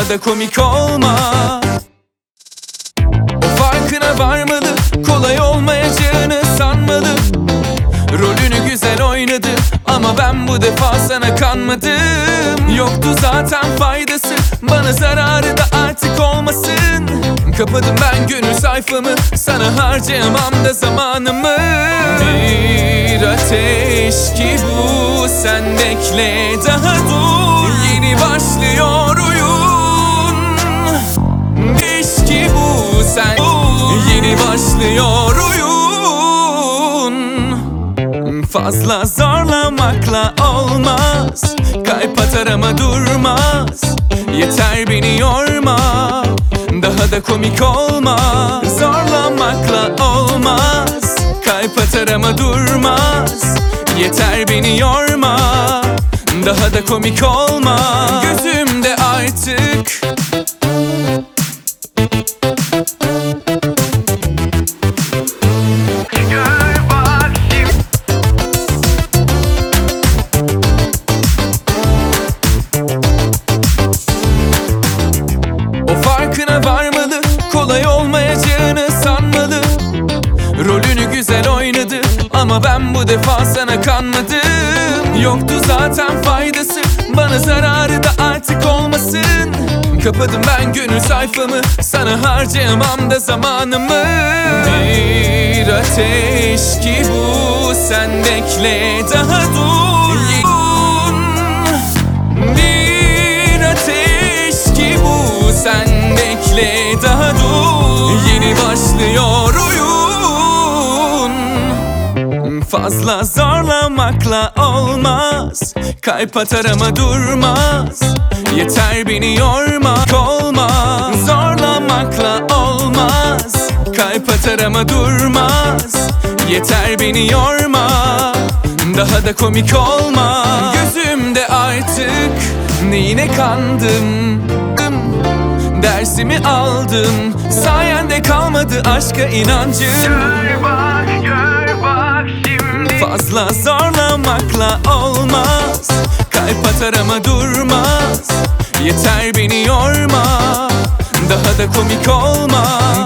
daha da komik olma. O farkına varmalı, kolay olmayacağını sanmalı. Rolünü güzel oynadı ama ben bu defa sana kanmadım. Yoktu zaten faydası, bana zararı da artık olmasın. Kapadım ben gönül sayfamı, sana harcayamam da zamanımı. Bir ateş ki bu, sen bekle daha dur. Yeni başlıyor oyun. İş ki bu, sen yeni başlıyor oyun. Fazla zorlamakla olmaz, kalp atar ama durmaz. Yeter beni yorma, daha da komik olma. Zorlamakla olmaz, kalp atar ama durmaz. Yeter beni yorma, daha da komik olma. Gözümde artık varmalı, kolay olmayacağını sanmalı. Rolünü güzel oynadı ama ben bu defa sana kanmadım. Yoktu zaten faydası, bana zararı da artık olmasın. Kapadım ben gönül sayfamı, sana harcayamam da zamanımı. Bir ateş ki bu, sen bekle daha dur. Bir ateş ki bu, sen bekle daha dur. Yeni başlıyor oyun. Fazla zorlamakla olmaz, kalp atar ama durmaz. Yeter beni yorma, olma. Zorlamakla olmaz, kalp atar ama durmaz. Yeter beni yorma, daha da komik olma. Gözümde artık neyine kandım, dersimi aldım. Sayende kalmadı aşka inancım. Gör bak şimdi. Fazla zorlamakla olmaz, kalp atar ama durmaz. Yeter beni yorma, daha da komik olma.